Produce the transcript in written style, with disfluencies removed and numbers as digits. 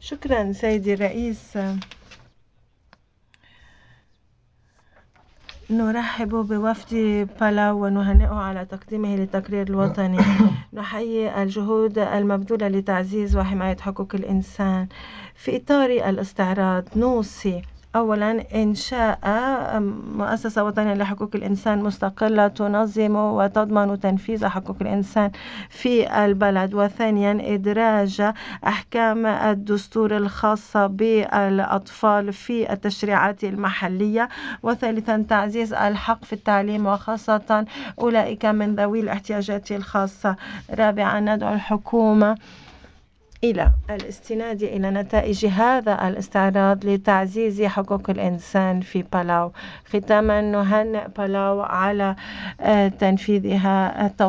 شكرا سيدي الرئيس. نرحب بوفد بالاو ونهنئه على تقديمه للتقرير الوطني. نحيي الجهود المبذولة لتعزيز وحماية حقوق الإنسان في إطار الاستعراض. نوصي أولا إنشاء مؤسسة وطنية لحقوق الإنسان مستقلة تنظم وتضمن تنفيذ حقوق الإنسان في البلد. وثانيا إدراج أحكام الدستور الخاصة بالأطفال في التشريعات المحلية. وثالثا تعزيز الحق في التعليم وخاصة أولئك من ذوي الاحتياجات الخاصة. رابعا ندعو الحكومة إلى الاستناد إلى نتائج هذا الاستعراض لتعزيز حقوق الإنسان في بالاو. ختاما نهنئ بالاو على تنفيذها